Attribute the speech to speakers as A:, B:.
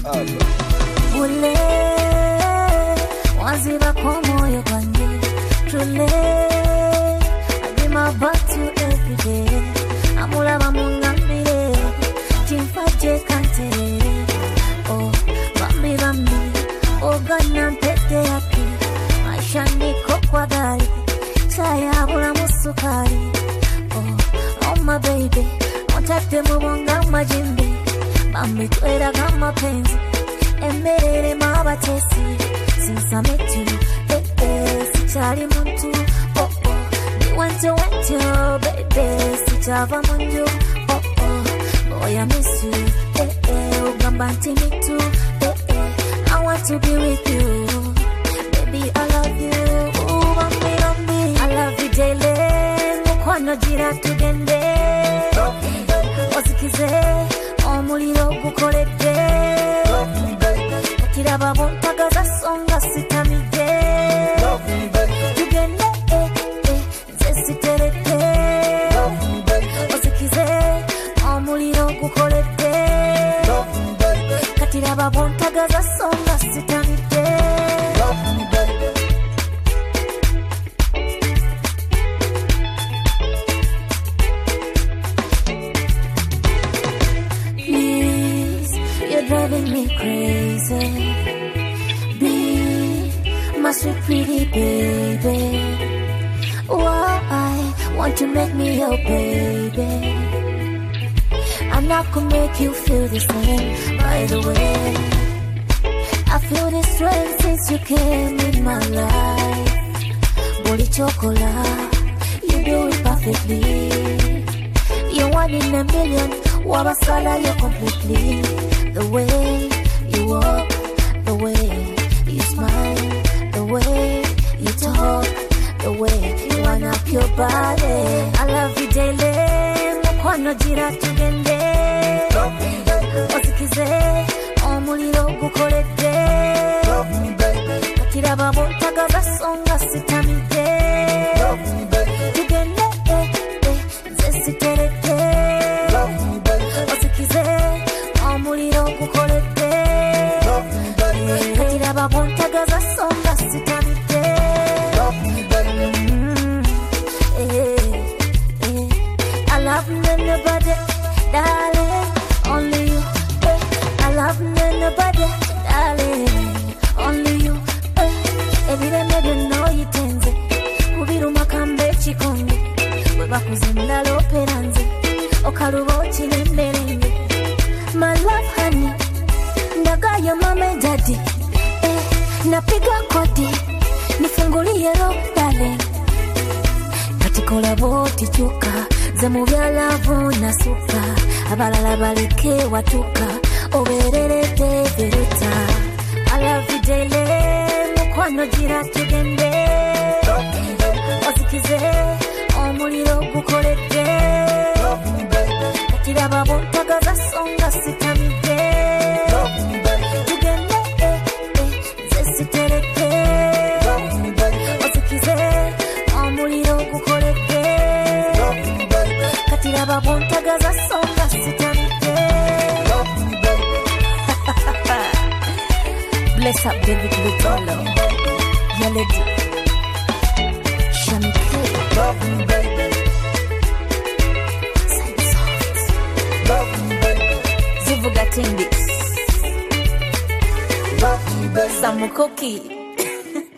A: Ule waziba kwa moyo kwangu Truly I dream about you every day Amulaba mungambire Chimfaje kante Oh bambi bambi Ogana mpete yapi Maisha niko kwa gari Saya bula musukari Oh my baby Ontate mubonga majimbi Bambi twera kama penzi Emerere mabatesi Since I met you Sichari muntu Oh oh You went to baby Sichava munju Oh oh Boy I miss you Ugambanti me too I want to be with you Baby I love you Ooh bambi bambi I love you daily Mukwano jira tugende Ozikize Omuliro gukolede Kiraba bontagaza songa sitamide Tugende zesiterete Ozikize omuliro gukolede Katiraba bontagaza songa sitamide Please, you're driving me crazy My sweet pretty baby Why want to make me your baby I'm not gonna make you feel the same By the way I feel this strength since you came in my life Boli chocolate You do it perfectly You're one in a million Wabasala you're completely The way you walk The way you smile The way you talk, the way you wind up your body. I love you daily, mukwano jira tugende. Ozikize, omuliro gukolede. Kakiraba bontagaza songa sitamide. Tugende, zesiterete. Ozikize, omuliro gukolede. Kakiraba bontagaza songa sitamide. I love nobody, darling, only you. I love nobody, darling, only you. Every day you know you tenze. Kubiru makambe chikonge. Weba kuzimla loperanze. Okarubo chilemberenge. My love honey, ndaga ya mama and daddy. Napiga kodi, nifungulie roho darling. Katikola boti chuka, zemubyala vuna suka. Abalala baleke watuka, obererete verita. I love you daily, mukwano jira tugende. Ozikize, omuliro gukolede. Kakiraba bontagaza songa sitamide. Bontagaza songa sitamide. Bless up David Lutolo Yaledi Shamike Love me baby Side soft Love me baby Zivuga Tindis Love me baby Samukoki